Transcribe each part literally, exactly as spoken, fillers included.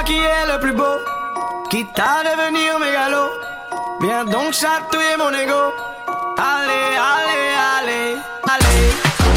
moi qui est le plus beau, quitte à devenir mégalo. Viens donc chatouiller mon ego. Allez, allez, allez, allez.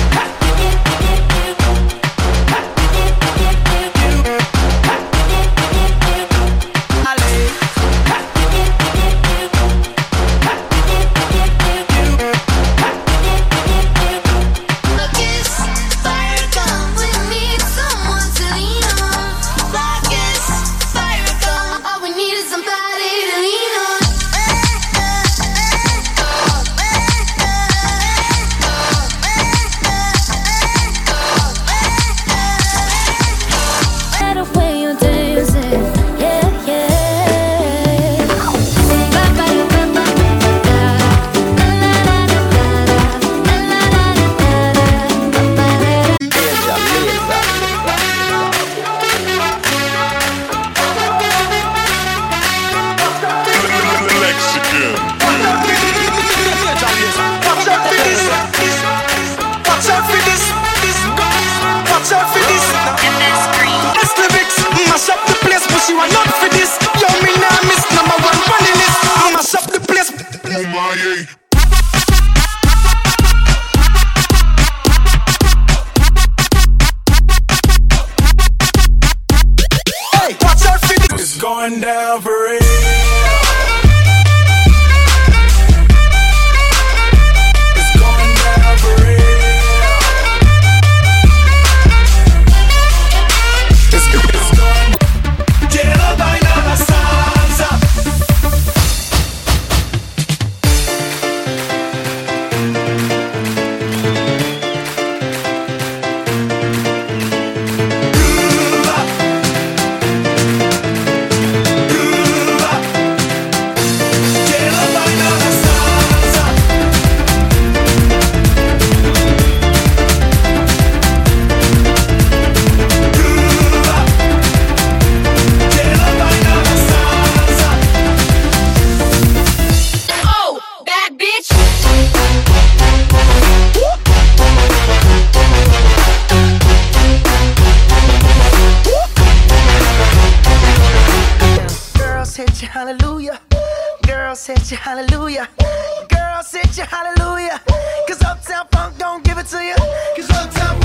It's going down for real. It's going down for real. It's, it's going. Quiero bailar la salsa. Hit you hallelujah, girls hit you hallelujah, girls hit you hallelujah, cause Uptown Funk don't give it to you, cause Uptown